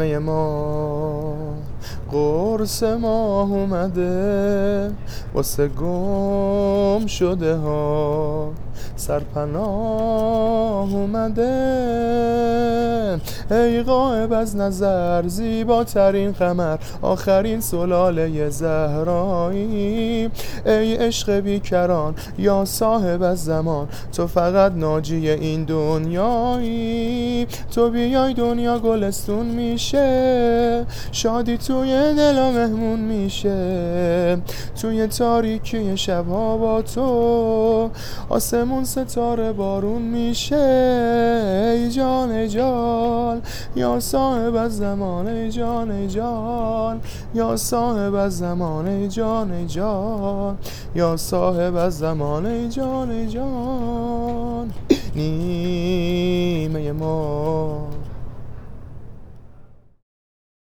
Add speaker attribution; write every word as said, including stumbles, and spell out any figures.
Speaker 1: نیمه ما قرص ماه اومده، واسه گم شده ها سرپناه اومده. ای غائب از نظر زیباترین قمر، آخرین سلاله زهرایی. ای عشق بیکران یا صاحب از زمان، تو فقط ناجی این دنیایی. تو بیای دنیا گلستون میشه، شادی توی دلا مهمون میشه. توی تاریکی شبها با تو آسمون ستاره بارون میشه. ای جان ای جان یا صاحب از زمان، ای جان ای جان یا صاحب از زمان، ای جان ای جان یا صاحب از زمان، ای جان ای جان. نیمه ما